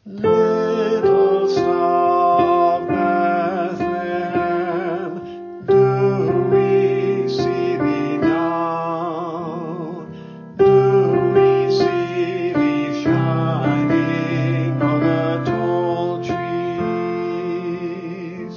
Little star of Bethlehem, do we see thee now? Do we see thee shining on the tall trees?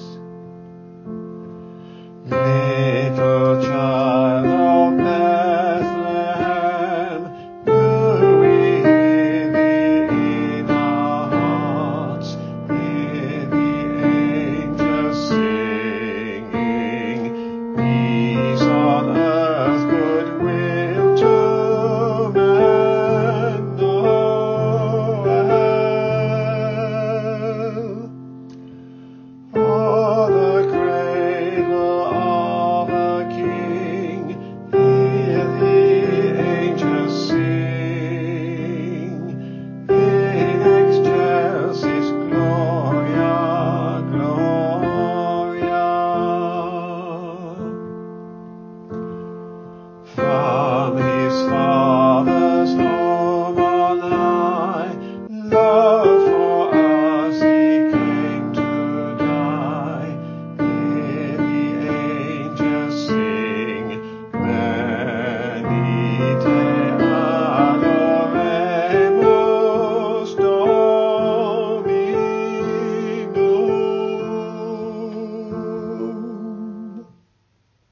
Little child of Bethlehem, do we hear thee in our hearts, hear the angels singing, peace on earth, goodwill to men, Noel. O'er the cradle of a king, hear the angels sing, in excelsis Gloria, Gloria.